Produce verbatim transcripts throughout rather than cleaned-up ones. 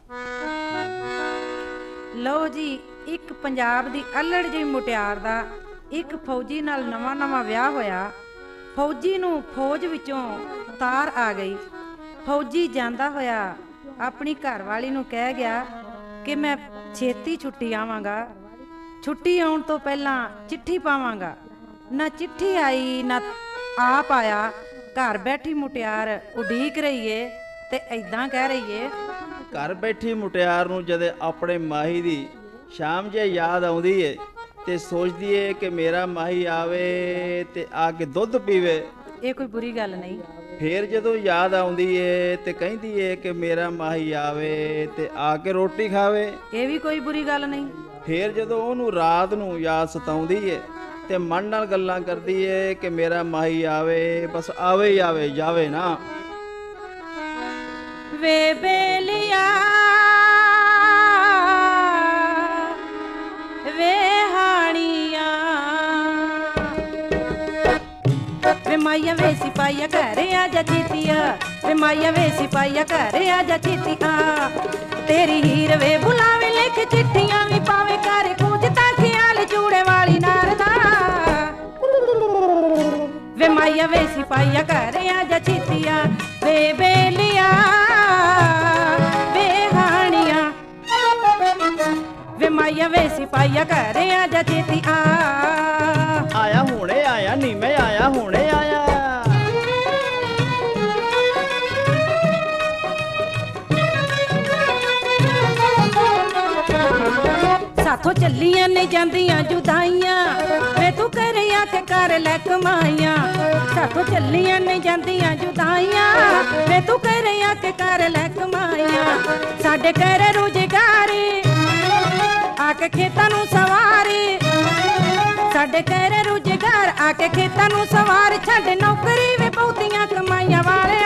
ਲਓ ਜੀ, ਇੱਕ ਪੰਜਾਬ ਦੀ ਅਲੜ ਜਿਹੀ ਮੁਟਿਆਰ ਦਾ ਇੱਕ ਫੌਜੀ ਨਾਲ ਨਵਾਂ ਨਵਾਂ ਵਿਆਹ ਹੋਇਆ। ਫੌਜੀ ਨੂੰ ਫੌਜ ਵਿੱਚੋਂ ਤਾਰ ਆ ਗਈ। ਫੌਜੀ ਜਾਂਦਾ ਹੋਇਆ ਆਪਣੀ ਘਰਵਾਲੀ ਨੂੰ ਕਹਿ ਗਿਆ ਕਿ ਮੈਂ ਛੇਤੀ ਛੁੱਟੀ ਆਵਾਂਗਾ, ਛੁੱਟੀ ਆਉਣ ਤੋਂ ਪਹਿਲਾਂ ਚਿੱਠੀ ਪਾਵਾਂਗਾ। ਨਾ ਚਿੱਠੀ ਆਈ ਨਾ ਆਪ ਆਇਆ। ਘਰ ਬੈਠੀ ਮੁਟਿਆਰ ਉਡੀਕ ਰਹੀ ਏ ਤੇ ਏਦਾਂ ਕਹਿ ਰਹੀ ਏ। ਘਰ ਬੈਠੀ ਮੁਟਿਆਰ ਨੂੰ ਜਦੇ ਆਪਣੇ ਮਾਹੀ ਦੀ ਸ਼ਾਮ ਜੇ ਯਾਦ ਆਉਂਦੀ ਏ ਤੇ ਸੋਚਦੀ ਏ ਕਿ ਮੇਰਾ ਮਾਹੀ ਆਵੇ ਤੇ ਆ ਕੇ ਦੁੱਧ ਪੀਵੇ। ਇਹ ਕੋਈ ਬੁਰੀ ਗੱਲ ਨਹੀਂ। ਫੇਰ ਜਦੋਂ ਯਾਦ ਆਉਂਦੀ ਏ ਤੇ ਕਹਿੰਦੀ ਏ ਕਿ ਮੇਰਾ ਮਾਹੀ ਆਵੇ ਤੇ ਆ ਕੇ ਰੋਟੀ ਖਾਵੇ। ਇਹ ਵੀ ਕੋਈ ਬੁਰੀ ਗੱਲ ਨਹੀਂ। ਫੇਰ ਜਦੋਂ ਉਹਨੂੰ ਰਾਤ ਨੂੰ ਯਾਦ ਸਤਾਉਂਦੀ ਏ ਤੇ ਮਨ ਨਾਲ ਗੱਲਾਂ ਕਰਦੀ ਏ ਕਿ ਮੇਰਾ ਮਾਹੀ ਆਵੇ, ਬਸ ਆਵੇ ਹੀ ਆਵੇ, ਜਾਵੇ ਨਾ। ਵੇ ਬੇਲੀਆ ਵੇ ਹਾਣੀਆਂ ਵੇ ਮਾਇਆ ਵੇ ਸਿਪਾਹੀਆ ਘਰੇ ਆ ਜਾ ਛੇਤੀਆ, ਵੇ ਮਾਇਆ ਵੇ ਸਿਪਾਹੀਆ ਘਰੇ ਆ ਜਾ ਛੇਤੀਆ। ਤੇਰੀ ਹੀਰ ਵੇ ਬੁਲਾਵੇ ਲਿਖ ਚਿੱਠੀਆਂ ਵੀ ਪਾਵੇ ਕਰ ਕੁਝ ਤਾਂ ਖਿਆਲ ਜੂੜੇ ਵਾਲੀ ਨਾਰ ਦਾ। ਵੇ ਮਾਇਆ ਵੇ ਸਿਪਾਹੀਆ ਘਰੇ ਆ ਜਾ ਛੇਤੀਆ, ਵੇ ਬੇਲੀਆ ਵੇ ਹਾਣੀਆਂ ਵੇ ਮਾਇਆ ਵੇ ਸਿਪਾਹੀਆ ਘਰੇ ਆ ਜਾ ਛੇਤੀਆ। ਆਇਆ ਹੁਣੇ ਆਇਆ ਨੀ ਮੈਂ ਆਇਆ ਹੁਣੇ ਆਇਆ। ਸਾਥੋਂ ਚੱਲੀਆਂ ਨੇ ਜਾਂਦੀਆਂ ਜੁਦਾਈਆਂ, ਵੇ ਤੂੰ ਘਰੇ ਆ ਕੇ ਕਰ ਲੈ ਕਮਾਈਆਂ। ਸਾਥੋਂ ਚੱਲੀਆਂ ਨੇ ਜਾਂਦੀਆਂ ਜੁਦਾਈਆਂ, ਵੇ ਤੂੰ ਘਰੇ ਆ ਕੇ ਕਰ ਲੈ ਕਮਾਈਆਂ। ਸਾਡੇ ਘਰੇ ਰੁਜ਼ਗਾਰੀ ਆ ਕੇ ਖੇਤਾਂ ਨੂੰ ਸਵਾਰੀ, ਸਾਡੇ ਘਰੇ ਰੁਜ਼ਗਾਰ ਆ ਕੇ ਖੇਤਾਂ ਨੂੰ ਸਵਾਰ। ਛੱਡ ਨੌਕਰੀ ਵੇ ਬਹੁਤੀਆਂ ਕਮਾਈਆਂ ਵਾਲਿਆ,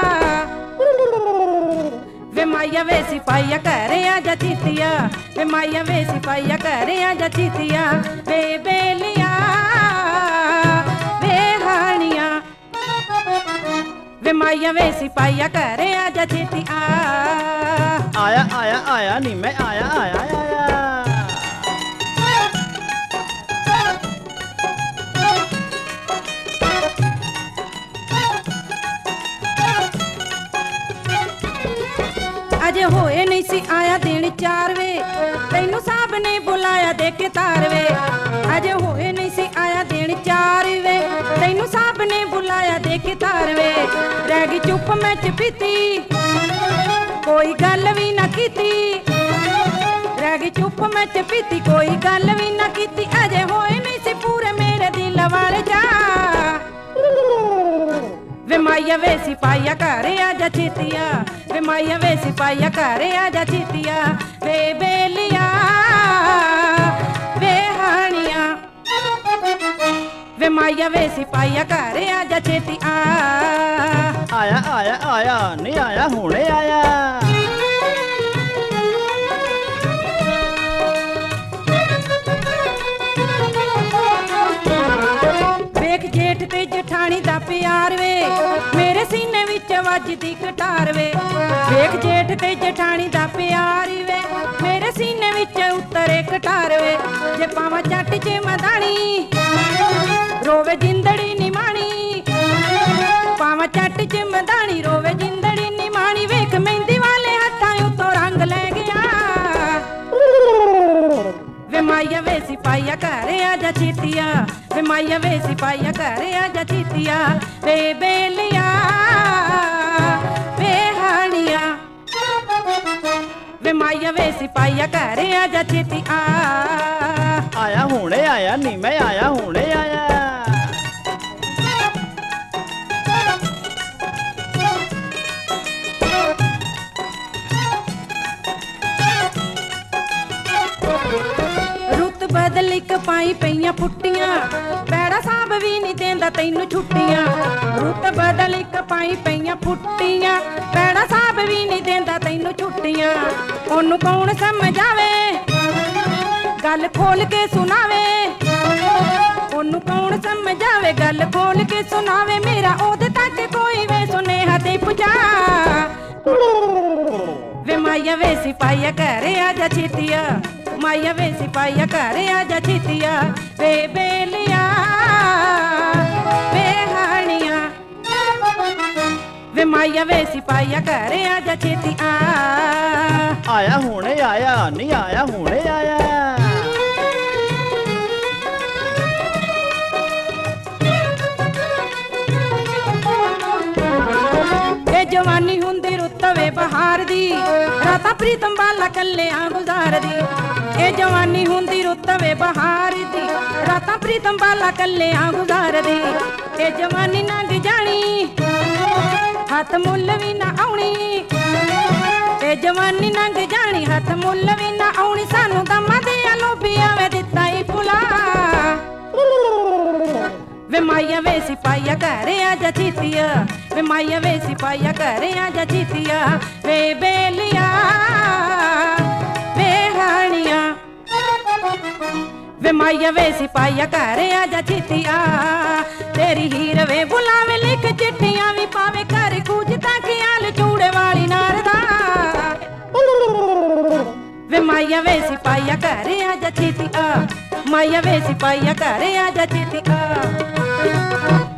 ਵੇ ਮਾਇਆ ਵੇ ਸਿਪਾਹੀਆ ਘਰੇ ਆ ਜਾ ਛੇਤੀਆ, ਵੇ ਮਾਇਆ ਵੇ ਸਿਪਾਹੀਆ ਘਰੇ ਆ ਜਾ ਛੇਤੀਆ। ਵੇ ਬੇਲੀਆ ਵੇ ਹਾਣੀਆਂ ਵੇ ਮਾਇਆ ਵੇ ਸਿਪਾਹੀਆ ਘਰੇ ਆ ਜਾ ਛੇਤੀਆ। ਆਇਆ ਆਇਆ ਆਇਆ ਨੀ ਮੈਂ ਆਇਆ ਆਇਆ ਆਇਆ। ਅਜੇ ਹੋਏ ਨਹੀਂ ਸੀ ਆਇਆ ਦਿਨ ਚਾਰ ਵੇ, ਤੈਨੂੰ ਸਾਬ ਨੇ ਬੁਲਾਇਆ ਦੇ ਕੇ ਤਾਰ ਵੇ। ਅਜੇ ਹੋਏ ਨਹੀਂ ਸੀ ਆਇਆ ਦਿਨ ਚਾਰ ਵੇ, ਤੈਨੂੰ ਸਾਬ ਨੇ ਬੁਲਾਇਆ ਦੇ ਕੇ ਤਾਰ ਵੇ। ਰਹਿ ਗਈ ਚੁੱਪ ਮੈਂ ਚਪੀਤੀ, ਕੋਈ ਗੱਲ ਵੀ ਨਾ ਕੀਤੀ। ਰਹਿ ਗਈ ਚੁੱਪ ਮੈਂ ਚਪੀਤੀ, ਕੋਈ ਗੱਲ ਵੀ ਨਾ ਕੀਤੀ। ਅਜੇ ਹੋਏ ਨਹੀਂ ਸੀ ਪੂਰੇ ਮੇਰੇ ਦਿਲ ਵਾਲੇ ਜਾ, ਵੇ ਮਾਇਆ ਵੇ ਸਿਪਾਹੀਆ ਘਰੇ ਆ ਜਾ ਛੇਤੀਆ, ਵੇ ਮਾਇਆ ਵੇ ਸਿਪਾਹੀਆ ਘਰੇ ਆ ਜਾ ਛੇਤੀਆ। ਵੇ ਬੇਲੀਆ ਵੇ ਹਾਣੀਆਂ ਵੇ ਮਾਇਆ ਵੇ ਸਿਪਾਹੀਆ ਘਰੇ ਆ ਜਾ ਛੇਤੀਆ। ਆਇਆ ਆਇਆ ਆਇਆ ਨਹੀਂ ਆਇਆ ਹੁਣੇ ਆਇਆ। ਵੇਖ ਜੇਠ ਤੇ ਜਠਾਣੀ ਦਾ ਪਿਆਰ ਵੇ, ਮੇਰੇ ਸੀਨੇ ਵਿੱਚ ਵੱਜਦੀ ਕਟਾਰ ਵੇ। ਵੇਖ ਜੇਠ ਤੇ ਜਠਾਣੀ ਦਾ ਪਿਆਰ ਵੇ, ਮੇਰੇ ਸੀਨੇ ਵਿੱਚ ਉਤਰੇ ਕਟਾਰ ਵੇ। ਜੇ ਪਾਵਾਂ ਜੱਟ ਚ ਮਦਾਣੀ ਰੋਵੇ ਜਿੰਦੜੀ ਨਿਮਾਣੀ, ਪਾਵਾਂ ਜੱਟ ਚ ਮਦਾਣੀ ਰੋਵੇ ਜਿੰਦੜੀ ਨਿਮਾਣੀ। ਵੇਖ ਮਹਿੰਦੀ ਵਾਲੇ ਹੱਥਾਂ ਉੱਤੋਂ ਰੰਗ ਲੈ ਗਿਆ, ਵੇ ਮਾਇਆ ਵੇ ਸਿਪਾਹੀਆ ਘਰੇ ਆ ਜਾ ਛੇਤੀਆ, ਵੇ ਮਾਇਆ ਵੇ ਸਿਪਾਹੀਆ ਘਰੇ ਆ ਜਾ ਛੇਤੀਆ। ਵੇ ਬੇਲੀਆ ਵੇ ਹਾਣੀਆਂ ਵੇ ਮਾਇਆ ਵੇ ਸਿਪਾਹੀਆ ਘਰੇ ਆ ਜਾ ਛੇਤੀਆ। ਆਇਆ ਹੁਣੇ ਆਇਆ ਨੀ ਮੈਂ ਆਇਆ ਹੁਣੇ ਆਇਆ। ਰੁੱਤ ਬਦਲੀ ਕਪਾਈ ਪਈਆਂ ਫੁੱਟੀਆਂ, ਪੈੜਾ ਸਾਬ ਵੀ ਨਹੀਂ ਦੇਂਦਾ ਤੈਨੂੰ ਛੁੱਟੀਆਂ। ਰੁੱਤ ਬਦਲੀ ਕਪਾਈ ਪਈਆਂ ਫੁੱਟੀਆਂ, ਪੈੜਾ ਸਾਬ ਵੀ ਨਹੀਂ ਦੇਂਦਾ ਤੈਨੂੰ ਛੁੱਟੀਆਂ। ਉਹਨੂੰ ਕੌਣ ਸਮਝਾਵੇ ਗੱਲ ਖੋਲ ਕੇ ਸੁਣਾਵੇ, ਉਹਨੂੰ ਕੌਣ ਸਮਝਾਵੇ ਗੱਲ ਖੋਲ ਕੇ ਸੁਣਾਵੇ। ਮੇਰਾ ਉਹਦੇ ਤੱਕ ਕੋਈ ਵੇ ਸੁਨੇਹਾ ਤੇ ਪੁਜਾ, ਵੇ ਮਾਇਆ ਵੇ ਸਿਪਾਹੀਆ ਘਰ ਆਜਾ ਛੇਤੀਆ ਮਾਇਆ ਵੇ ਸਿਪਾਹੀਆ ਘਰ ਆਜਾ ਛੇਤੀਆ ਵੇ ਬੇਲੀਆ ਵੇ ਹਾਣੀਆਂ ਵੇ ਮਾਇਆ ਵੇ ਸਿਪਾਹੀਆ ਘਰ ਆਜਾ ਛੇਤੀ ਆ ਆਇਆ ਹੁਣੇ ਆਇਆ ਨਹੀਂ ਆਇਆ ਹੁਣੇ ਆਇਆ ਇਹ ਜਵਾਨੀ ਹੁੰਦੀ ਰੁੱਤ ਵੇ ਬਹਾਰ ਦੀ ਰਾਤਾਂ ਪ੍ਰੀਤਮ ਬਾਲਾ ਕੱਲਿਆਂ ਗੁਜ਼ਾਰਦੀ ਇਹ ਜਵਾਨੀ ਹੁੰਦੀ ਰੁੱਤ ਵੇ ਬਹਾਰ ਦੀ ਰਾਤਾਂ ਪ੍ਰੀਤਮ ਬਾਲਾ ਕੱਲਿਆਂ ਗੁਜ਼ਾਰਦੀ ਇਹ ਜਵਾਨੀ ਲੰਘ ਜਾਣੀ ਹੱਥ ਮੁੱਲ ਵੀ ਨਾ ਆਉਣੀ ਇਹ ਜਵਾਨੀ ਲੰਘ ਜਾਣੀ ਹੱਥ ਮੁੱਲ ਵੀ ਨਾ ਆਉਣੀ ਸਾਨੂੰ ਦਮਾਂ ਦੇ ਲੋਭੀਆਂ ਵੇ ਦਿੱਤਾ ਈ ਭੁਲਾ ਵੇ ਮਾਇਆ ਵੇ ਸਿਪਾਹੀਆ ਘਰ ਆਜਾ ਛੇਤੀਆ ਵੇ ਮਾਇਆ ਵੇ ਸਿਪਾਹੀਆ ਘਰ ਆਜਾ ਛੇਤੀਆ ਵੇ ਬੇਲੀਆ ਵੇ ਹਾਣੀਆਂ ਵੇ ਮਾਇਆ ਵੇ ਸਿਪਾਹੀਆ ਘਰ ਆਜਾ ਛੇਤੀਆ ਤੇਰੀ ਹੀਰ ਵੇ ਬੁਲਾਵੇ ਲਿਖ ਚਿੱਠੀਆਂ ਵੀ ਪਾਵੇ ਘਰ ਕੁਝ ਤਾਂ ਖਿਆਲ ਚੂੜੇ ਵਾਲੀ ਨਾਰਦਾ ਵੇ ਮਾਇਆ ਵੇ ਸਿਪਾਹੀਆ ਘਰ ਆਜਾ ਛੇਤੀ ਆ ਮਾਇਆ ਵੇ ਸਿਪਾਹੀਆ ਘਰ ਆਜਾ ਛੇਤੀ ਆ